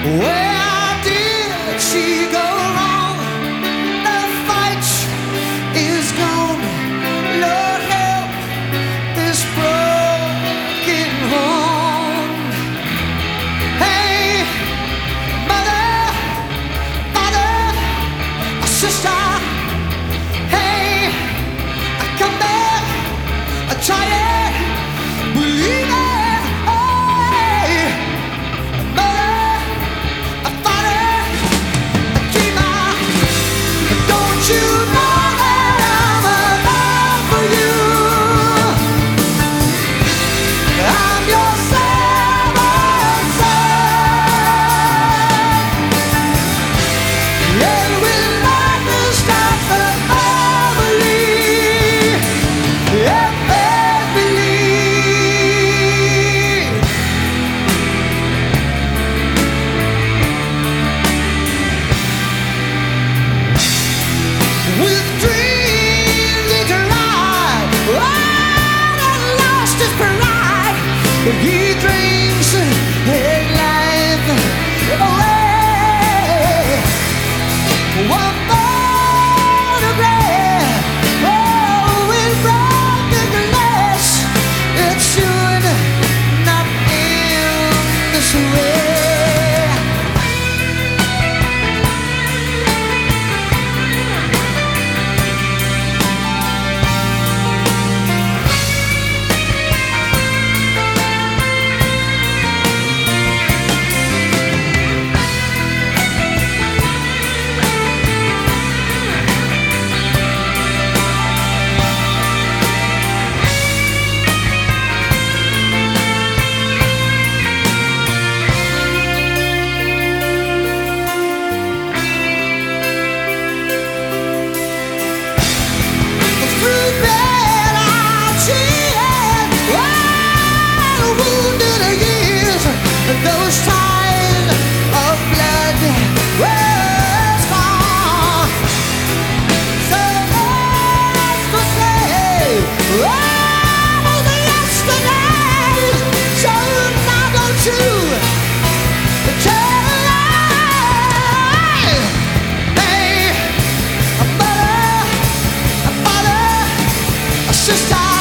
Where did she go wrong? The fight is gone. Lord help this broken home. Hey, mother, father, sister. Hey, come back, try it, believe it. He drinks his life away. One photograph, oh, with broken glass. It should not end this way. Those ties of blood were gone. So much to say. Oh, the yesterday. So now don't you tell a lie. Hey, a mother, a father, a sister.